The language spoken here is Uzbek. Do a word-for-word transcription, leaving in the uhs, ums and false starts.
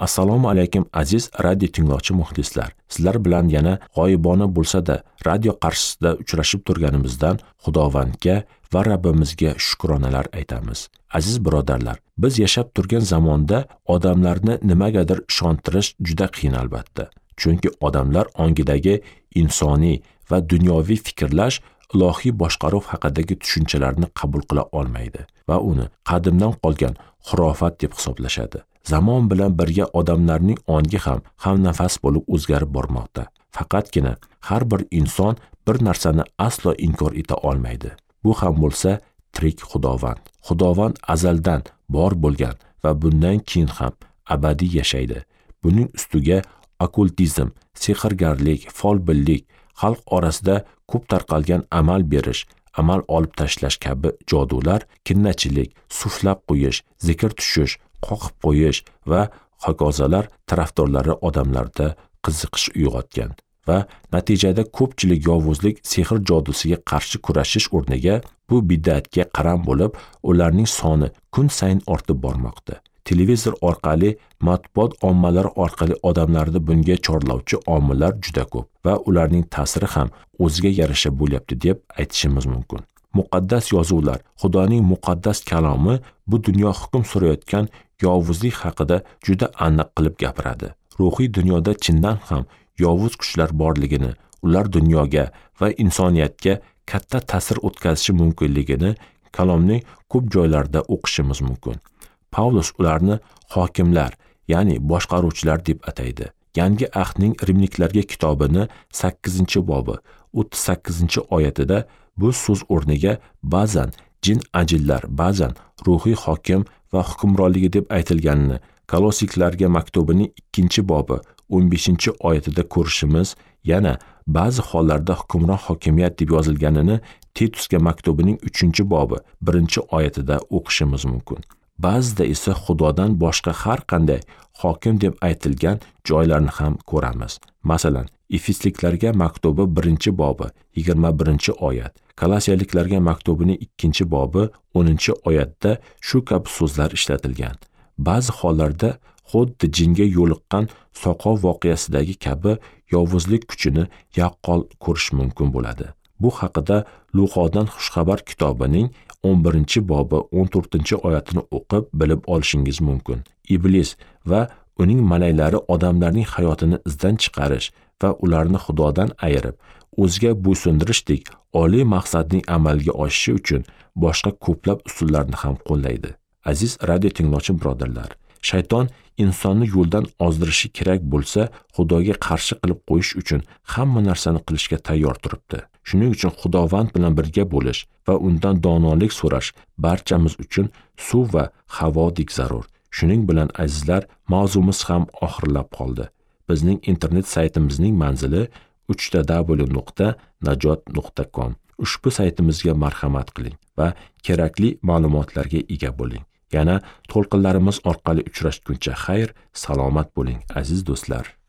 Assalomu alaykum aziz radio tinglovchi muxlislar. Sizlar bilan yana g'oyibona bo'lsa-da radio qarshisida uchrashib turganimizdan Xudovandga va Rabbimizga shukronalar aytamiz. Aziz birodarlar, biz yashab turgan zamonda odamlarni nimagadir ishontirish juda qiyin albatta. Chunki odamlar ongidagi insoniy va dunyoviy fikrlash ilohiy boshqaruv haqidagi tushunchalarni qabul qila olmaydi va uni qadimdan qolgan xurofat deb hisoblashadi. Zamon bilan birga odamlarning ongi ham hamnafas bo'lib o'zgarib bormoqda. Faqatgina har bir inson bir narsani aslo inkor eta olmaydi. Bu ham bo'lsa tirik Xudovand. Xudovand azaldan bor bo'lgan va bundan keyin ham abadiy yashaydi. Buning ustiga okkultizm, sehrgarlik, folbinlik, xalq orasida ko'p tarqalgan amal berish, amal olib tashlash kabi jodular, kinnachilik, suflab qo'yish, zikr tushish, qoqib qo'yish va hokazolar tarafdorlari odamlarda qiziqish uyg'otgan va natijada ko'pchilik yovuzlik sehr jodusiga qarshi kurashish o'rniga bu bid'atga qaram bo'lib, ularning soni kun sayin ortib bormoqda. Televizor orqali, matbuot ommalari orqali odamlarni bunga chorlovchi omillar juda ko'p va ularning ta'siri ham o'ziga yarasha bo'lyapti deb aytishimiz mumkin. Muqaddas yozuvlar, Xudoning muqaddas kalomi bu dunyo hukm surayotgan yovuzlik haqida juda aniq qilib gapiradi. Ruhiy dunyoda chindan ham yovuz kuchlar borligini, ular dunyoga va insoniyatga katta ta'sir o'tkazishi mumkinligini kalomning ko'p joylarida o'qishimiz mumkin. Pavlus ularni hokimlar, ya'ni boshqaruvchilar deb ataydi. Yangi ahdning Rimliklarga kitobini sakkizinchi bobi o'ttiz sakkizinchi oyatida bu so'z o'rniga ba'zan jin ajinlar, ba'zan ruhiy hokim va hukmronligi deb aytilganini Kolossiklarga maktubining ikkinchi bobi o'n beshinchi oyatida ko'rishimiz, yana ba'zi hollarda hukmron hokimiyat deb yozilganini Titusga maktubining uchinchi bobi birinchi oyatida o'qishimiz mumkin. Ba'zida esa Xudodan boshqa har qanday hokim deb aytilgan joylarni ham ko'ramiz. Masalan, Efesliklarga maktubi birinchi bobi yigirma birinchi oyat, Kolosiyaliklarga maktubining ikkinchi bobi o'ninchi oyatda shu kabi so'zlar ishlatilgan. Ba'zi hollarda xuddi jinga yo'liqqan soqov voqeasidagi kabi yovuzlik kuchini yaqqol ko'rish mumkin bo'ladi. Bu haqida Luqodan xushxabar kitobining o'n birinchi bobi o'n to'rtinchi oyatini o'qib bilib olishingiz mumkin. Iblis va uning malaylari odamlarning hayotini izdan chiqarish va ularni Xudodan ayirib, o'ziga bo'ysundirishdek oliy maqsadning amalga oshishi uchun boshqa ko'plab usullarni ham qo'llaydi. Aziz radio tinglovchi birodarlar, shayton insonni yo'ldan ozdirishi kerak bo'lsa, Xudoga qarshi qilib qo'yish uchun hamma narsani qilishga tayyor turibdi. Shuning uchun Xudovand bilan birga bo'lish va undan donolik so'rash barchamiz uchun suv va havodek zarur. Shuning bilan azizlar, mavzumiz ham oxirlab qoldi. Bizning internet saytimizning manzili uch w w nuqta najot nuqta com. Ushbu saytimizga marhamat qiling va kerakli ma'lumotlarga ega bo'ling. Yana to'lqinlarimiz orqali uchrashguncha xayr, salomat bo'ling aziz do'stlar.